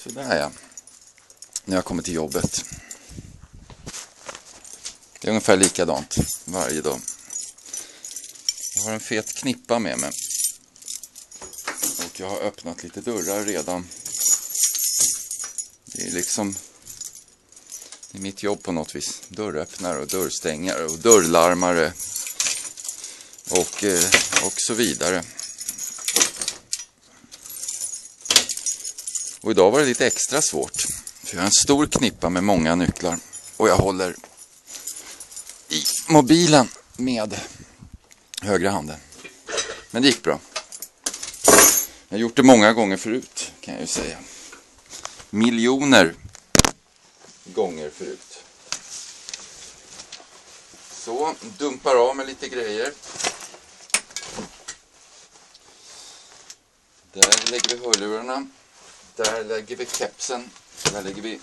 Så där är jag. När jag kommer till jobbet. Det är ungefär likadant varje dag. Jag har en fet knippa med mig. Och jag har öppnat lite dörrar redan. Det är liksom... Det är mitt jobb på något vis. Dörröppnare och dörrstängare och dörrlarmare. Och så vidare. Och idag var det lite extra svårt. För jag har en stor knippa med många nycklar. Och jag håller i mobilen med högra handen. Men det gick bra. Jag har gjort det många gånger förut, kan jag ju säga. Miljoner gånger förut. Så, dumpar av med lite grejer. Där lägger vi hörlurarna. Där lägger vi kepsen. Där lägger vi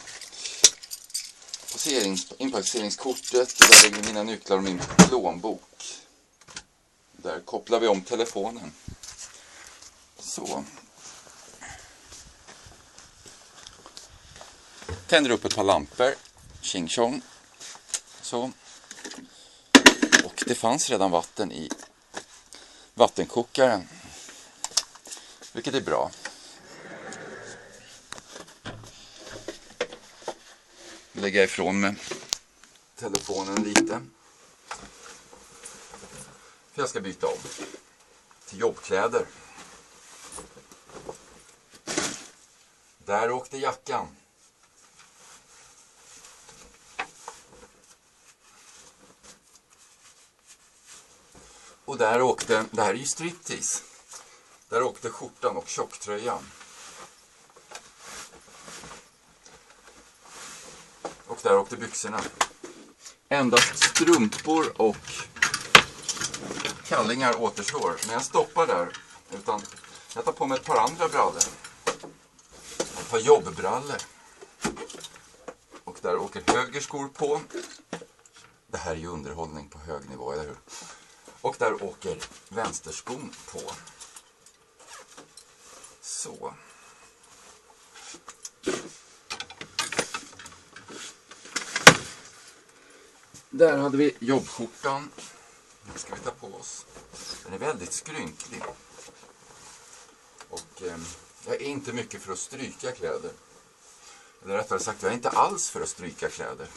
inpasseringskortet. Där lägger vi mina nycklar och min plånbok. Där kopplar vi om telefonen. Så. Tänder upp ett par lampor. Tjing tjong. Så. Och det fanns redan vatten i vattenkokaren. Vilket är bra. Lägga ifrån mig telefonen lite. För jag ska byta om till jobbkläder. Där åkte jackan. Och där åkte, det här är ju striptease. Där åkte skjortan och tjocktröjan. Och där åkte byxorna. Endast strumpor och kallingar återstår. Men jag stoppar där. Utan jag tar på mig ett par andra brallor. Ett par jobbbrallor. Och där åker högerskor på. Det här är ju underhållning på hög nivå, eller hur? Och där åker vänsterskon på. Så. Där hade vi jobbskjortan. Den ska vi ta på oss. Den är väldigt skrynklig. Och jag är inte mycket för att stryka kläder. Eller rättare sagt, jag är inte alls för att stryka kläder.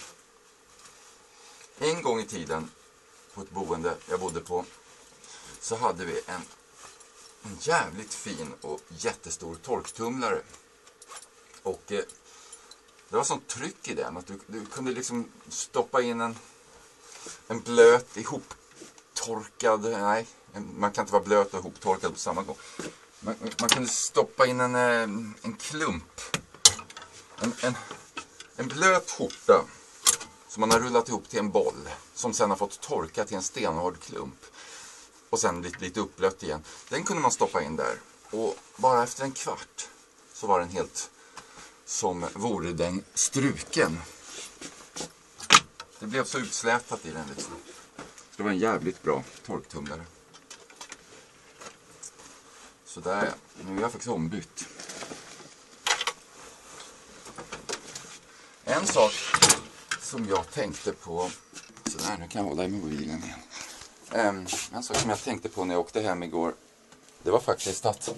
En gång i tiden på ett boende jag bodde på så hade vi en jävligt fin och jättestor torktumlare. Och det var sånt tryck i den att du kunde liksom stoppa in en blöt ihoptorkad, nej, man kan inte vara blöt och ihoptorkad på samma gång. Man kunde stoppa in en klump, en blöt skjorta som man har rullat ihop till en boll som sen har fått torka till en stenhård klump och sen lite uppblött igen. Den kunde man stoppa in där och bara efter en kvart så var den helt som vore den struken. Det blev så utslätat i den liksom. Det var en jävligt bra torktumlare. Så där, nu är jag faktiskt ombytt. En sak som jag tänkte på, så där, nu kan jag hålla i mobilen igen. En sak som jag tänkte på när jag åkte hem igår, det var faktiskt att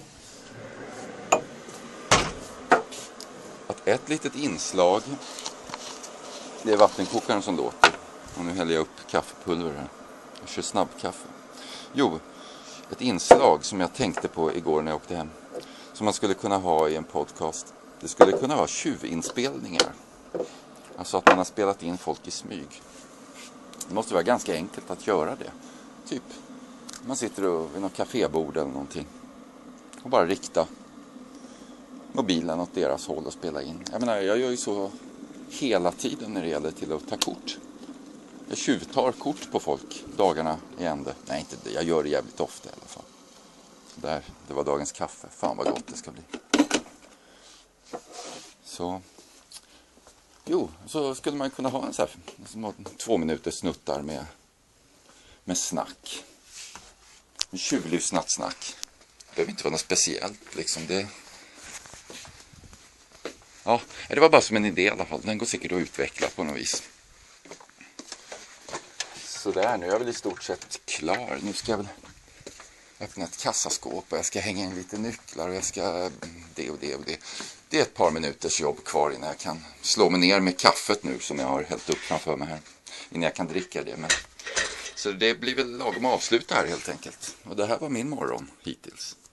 ett litet inslag, det är vattenkokaren som låter. Och nu häller jag upp kaffepulver här. Jag kör snabbkaffe. Jo, ett inslag som jag tänkte på igår när jag åkte hem. Som man skulle kunna ha i en podcast. Det skulle kunna vara tjuvinspelningar. Alltså att man har spelat in folk i smyg. Det måste vara ganska enkelt att göra det. Typ, man sitter vid något kafébord eller någonting. Och bara rikta mobilen åt deras håll och spela in. Jag menar, jag gör ju så hela tiden när det gäller till att ta kort. Jag tjuvtar kort på folk dagarna i ände. Nej, inte det. Jag gör det jävligt ofta i alla fall. Så där, det var dagens kaffe. Fan vad gott det ska bli. Så. Jo, så skulle man kunna ha en så här 2 minuters snuttar med snack. En tjuvlyssnat snack. Det behöver inte vara något speciellt liksom. Det... Ja, det var bara som en idé i alla fall. Den går säkert att utveckla på något vis. Sådär, nu är jag väl i stort sett klar. Nu ska jag väl öppna ett kassaskåp och jag ska hänga in lite nycklar och jag ska det och det och det. Det är ett par minuters jobb kvar innan jag kan slå mig ner med kaffet nu som jag har hällt upp framför mig här. Innan jag kan dricka det. Så det blir väl lagom att avsluta här helt enkelt. Och det här var min morgon hittills.